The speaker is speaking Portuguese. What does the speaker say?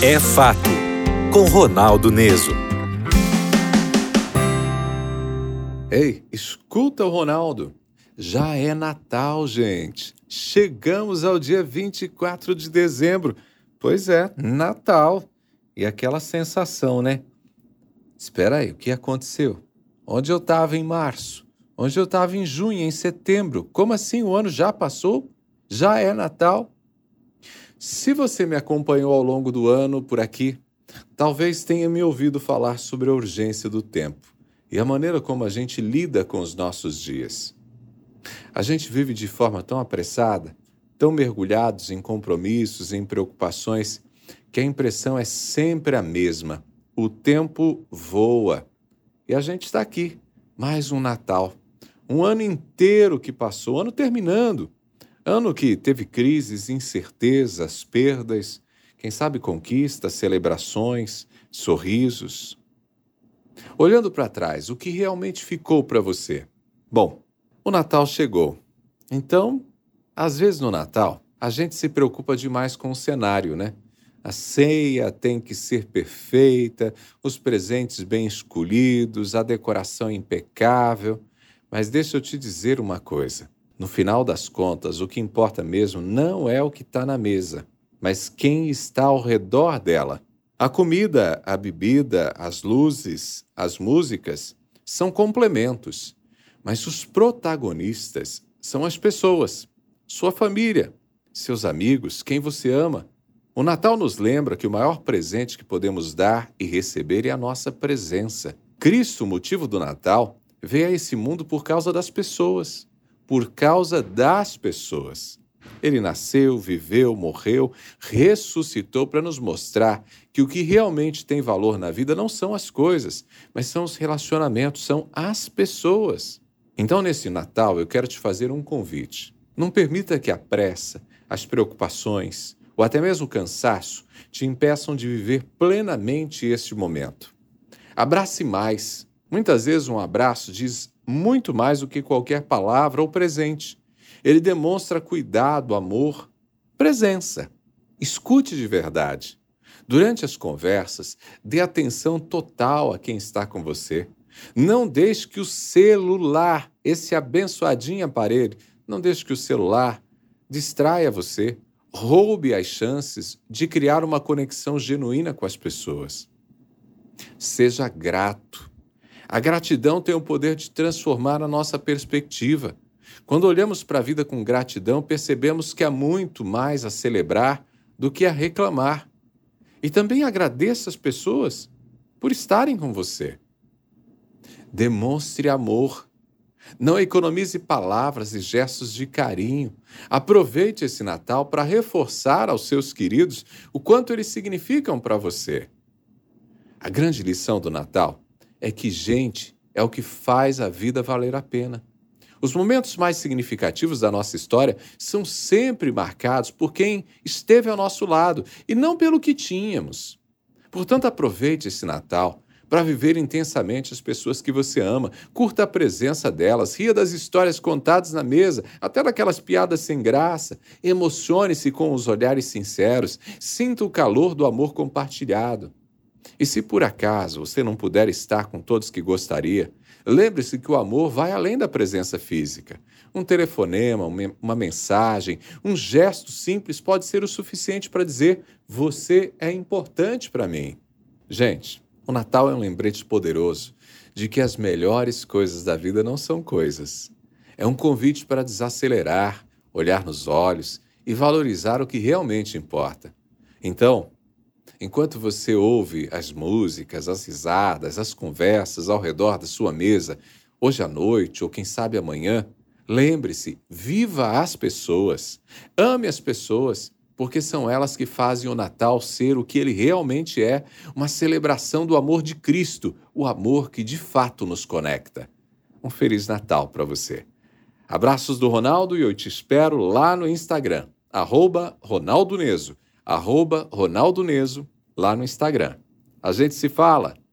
É Fato, com Ronaldo Neso. Ei, escuta o Ronaldo. Já é Natal, gente. Chegamos ao dia 24 de dezembro. Pois é, Natal. E aquela sensação, né? Espera aí, o que aconteceu? Onde eu estava em março? Onde eu estava em junho, em setembro? Como assim o ano já passou? Já é Natal? Se você me acompanhou ao longo do ano por aqui, talvez tenha me ouvido falar sobre a urgência do tempo e a maneira como a gente lida com os nossos dias. A gente vive de forma tão apressada, tão mergulhados em compromissos, em preocupações, que a impressão é sempre a mesma. O tempo voa. E a gente está aqui, mais um Natal. Um ano inteiro que passou, ano terminando. Ano que teve crises, incertezas, perdas, quem sabe conquistas, celebrações, sorrisos. Olhando para trás, o que realmente ficou para você? Bom, o Natal chegou. Então, às vezes no Natal, a gente se preocupa demais com o cenário, né? A ceia tem que ser perfeita, os presentes bem escolhidos, a decoração impecável. Mas deixa eu te dizer uma coisa. No final das contas, o que importa mesmo não é o que está na mesa, mas quem está ao redor dela. A comida, a bebida, as luzes, as músicas são complementos, mas os protagonistas são as pessoas, sua família, seus amigos, quem você ama. O Natal nos lembra que o maior presente que podemos dar e receber é a nossa presença. Cristo, o motivo do Natal, veio a esse mundo por causa das pessoas. Por causa das pessoas. Ele nasceu, viveu, morreu, ressuscitou para nos mostrar que o que realmente tem valor na vida não são as coisas, mas são os relacionamentos, são as pessoas. Então, nesse Natal, eu quero te fazer um convite. Não permita que a pressa, as preocupações ou até mesmo o cansaço te impeçam de viver plenamente este momento. Abrace mais. Muitas vezes um abraço diz muito mais do que qualquer palavra ou presente. Ele demonstra cuidado, amor, presença. Escute de verdade. Durante as conversas, dê atenção total a quem está com você. Não deixe que o celular, esse abençoadinho aparelho, não deixe que o celular distraia você, roube as chances de criar uma conexão genuína com as pessoas. Seja grato. A gratidão tem o poder de transformar a nossa perspectiva. Quando olhamos para a vida com gratidão, percebemos que há muito mais a celebrar do que a reclamar. E também agradeça as pessoas por estarem com você. Demonstre amor. Não economize palavras e gestos de carinho. Aproveite esse Natal para reforçar aos seus queridos o quanto eles significam para você. A grande lição do Natal é que gente é o que faz a vida valer a pena. Os momentos mais significativos da nossa história são sempre marcados por quem esteve ao nosso lado e não pelo que tínhamos. Portanto, aproveite esse Natal para viver intensamente as pessoas que você ama, curta a presença delas, ria das histórias contadas na mesa, até daquelas piadas sem graça, emocione-se com os olhares sinceros, sinta o calor do amor compartilhado. E se por acaso você não puder estar com todos que gostaria, lembre-se que o amor vai além da presença física. Um telefonema, uma mensagem, um gesto simples pode ser o suficiente para dizer: você é importante para mim. Gente, o Natal é um lembrete poderoso de que as melhores coisas da vida não são coisas. É um convite para desacelerar, olhar nos olhos e valorizar o que realmente importa. Então, enquanto você ouve as músicas, as risadas, as conversas ao redor da sua mesa, hoje à noite ou quem sabe amanhã, lembre-se, viva as pessoas, ame as pessoas, porque são elas que fazem o Natal ser o que ele realmente é, uma celebração do amor de Cristo, o amor que de fato nos conecta. Um Feliz Natal para você. Abraços do Ronaldo e eu te espero lá no Instagram, @Ronaldo Neso, @Ronaldo Neso, lá no Instagram. A gente se fala.